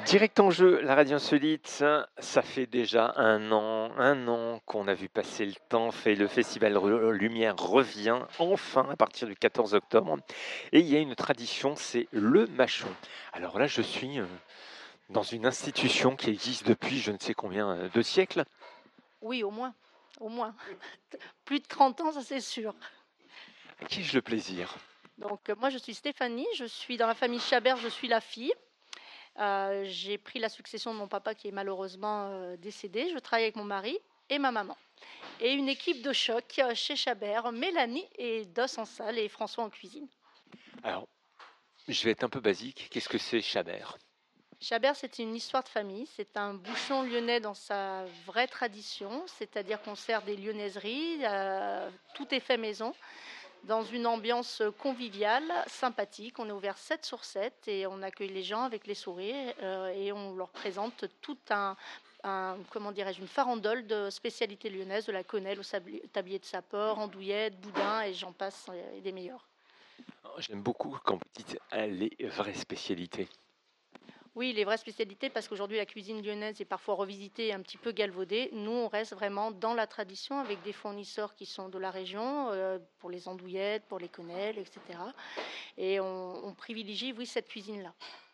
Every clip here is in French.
Direct en jeu, la radio insolite, ça fait déjà un an qu'on a vu passer le temps, fait le festival Lumière revient enfin à partir du 14 octobre. Et il y a une tradition, c'est le mâchon. Alors là, je suis dans une institution qui existe depuis je ne sais combien de siècles. Oui, au moins, au moins. Plus de 30 ans, ça c'est sûr. À qui ai-je le plaisir? Donc moi je suis Stéphanie, je suis dans la famille Chabert, je suis la fille. J'ai pris la succession de mon papa qui est malheureusement décédé. Je travaille avec mon mari et ma maman. Et une équipe de choc chez Chabert, Mélanie et Dos en salle et François en cuisine. Alors, je vais être un peu basique. Qu'est-ce que c'est Chabert? Chabert, c'est une histoire de famille. C'est un bouchon lyonnais dans sa vraie tradition, c'est-à-dire qu'on sert des lyonnaiseries, tout est fait maison, dans une ambiance conviviale, sympathique. On est ouvert 7 sur 7 et on accueille les gens avec les sourires et on leur présente tout comment dirais-je, une farandole de spécialités lyonnaises, de la quenelle au tablier de sapeur, andouillette, boudin et j'en passe et des meilleurs. J'aime beaucoup quand vous dites les vraies spécialités. Oui, les vraies spécialités, parce qu'aujourd'hui la cuisine lyonnaise est parfois revisitée et un petit peu galvaudée. Nous, on reste vraiment dans la tradition avec des fournisseurs qui sont de la région, pour les andouillettes, pour les quenelles, etc. Et on privilégie, oui, cette cuisine-là.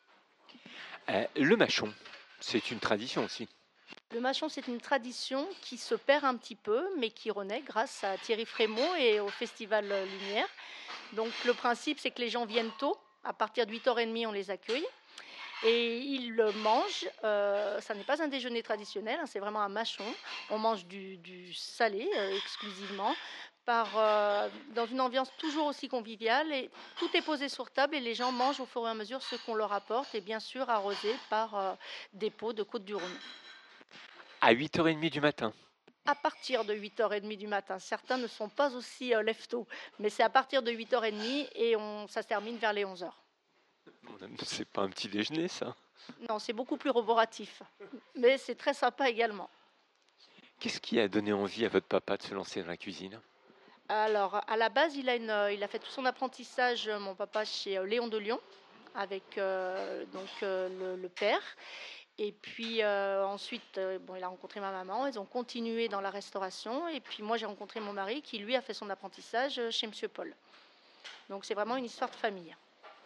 Le mâchon, c'est une tradition aussi. Le mâchon, c'est une tradition qui se perd un petit peu, mais qui renaît grâce à Thierry Frémaux et au Festival Lumière. Donc le principe, c'est que les gens viennent tôt. À partir de 8h30, on les accueille. Et ils le mangent. Ça n'est pas un déjeuner traditionnel, hein, c'est vraiment un mâchon. On mange du salé exclusivement, dans une ambiance toujours aussi conviviale. Et tout est posé sur table et les gens mangent au fur et à mesure ce qu'on leur apporte. Et bien sûr arrosé par des pots de Côte-du-Rhône. À 8h30 du matin. À partir de 8h30 du matin. Certains ne sont pas aussi lève-tôt, mais c'est à partir de 8h30 et ça se termine vers les 11h. C'est pas un petit déjeuner, ça? Non, c'est beaucoup plus roboratif, mais c'est très sympa également. Qu'est-ce qui a donné envie à votre papa de se lancer dans la cuisine? Alors, à la base, il a fait tout son apprentissage, mon papa, chez Léon de Lyon, avec le père. Et puis ensuite, bon, il a rencontré ma maman, ils ont continué dans la restauration. Et puis moi, j'ai rencontré mon mari qui, lui, a fait son apprentissage chez Monsieur Paul. Donc c'est vraiment une histoire de famille.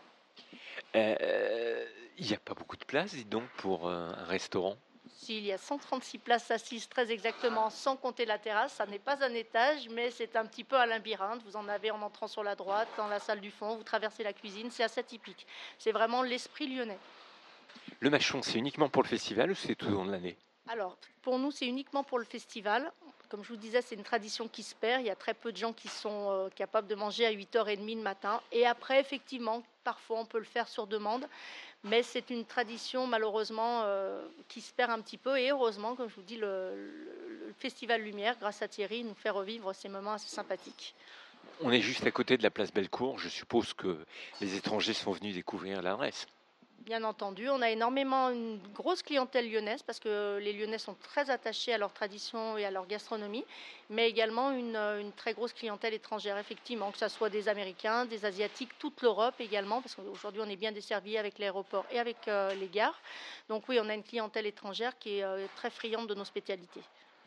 Il n'y a pas beaucoup de place, dis donc, pour un restaurant. S'il y a 136 places assises, très exactement, sans compter la terrasse, ça n'est pas un étage, mais c'est un petit peu un labyrinthe. Vous en avez en entrant sur la droite, dans la salle du fond, vous traversez la cuisine, c'est assez typique. C'est vraiment l'esprit lyonnais. Le mâchon, c'est uniquement pour le festival ou c'est tout au long de l'année? Alors, pour nous, c'est uniquement pour le festival. Comme je vous disais, c'est une tradition qui se perd. Il y a très peu de gens qui sont capables de manger à 8h30 le matin. Et après, effectivement, parfois, on peut le faire sur demande. Mais c'est une tradition, malheureusement, qui se perd un petit peu. Et heureusement, comme je vous dis, le Festival Lumière, grâce à Thierry, nous fait revivre ces moments assez sympathiques. On est juste à côté de la place Bellecour. Je suppose que les étrangers sont venus découvrir l'adresse. Bien entendu, on a énormément une grosse clientèle lyonnaise parce que les Lyonnais sont très attachés à leur tradition et à leur gastronomie, mais également une très grosse clientèle étrangère, effectivement, que ce soit des Américains, des Asiatiques, toute l'Europe également, parce qu'aujourd'hui on est bien desservi avec l'aéroport et avec les gares. Donc oui, on a une clientèle étrangère qui est très friande de nos spécialités.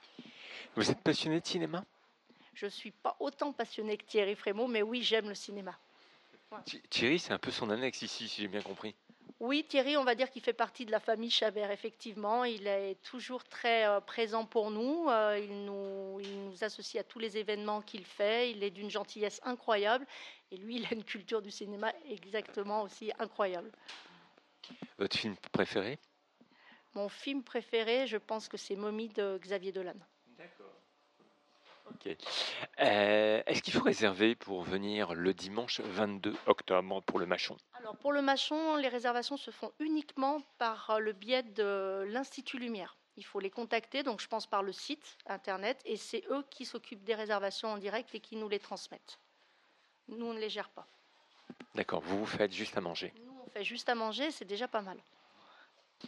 Vous êtes passionné de cinéma? Je ne suis pas autant passionnée que Thierry Frémaux, mais oui, j'aime le cinéma. Thierry, c'est un peu son annexe ici, si j'ai bien compris. Oui, Thierry, on va dire qu'il fait partie de la famille Chabert, effectivement. Il est toujours très présent pour nous. Il nous associe à tous les événements qu'il fait. Il est d'une gentillesse incroyable. Et lui, il a une culture du cinéma exactement aussi incroyable. Votre film préféré? Mon film préféré, je pense que c'est Momie de Xavier Dolan. D'accord. Ok. Est-ce qu'il faut réserver pour venir le dimanche 22 octobre pour le mâchon? Alors, pour le Mâchon, les réservations se font uniquement par le biais de l'Institut Lumière. Il faut les contacter, donc je pense par le site internet, et c'est eux qui s'occupent des réservations en direct et qui nous les transmettent. Nous, on ne les gère pas. D'accord, vous faites juste à manger. Nous, on fait juste à manger, c'est déjà pas mal.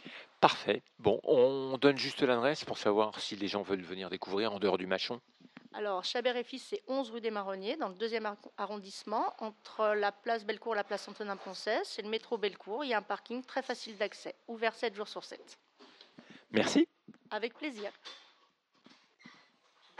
Parfait. Bon, on donne juste l'adresse pour savoir si les gens veulent venir découvrir en dehors du mâchon. Alors, Chabert et Fils, c'est 11 rue des Marronniers, dans le 2e arrondissement, entre la place Bellecour et la place Antonin-Poncès. C'est le métro Bellecour. Il y a un parking très facile d'accès, ouvert 7 jours sur 7. Merci. Avec plaisir.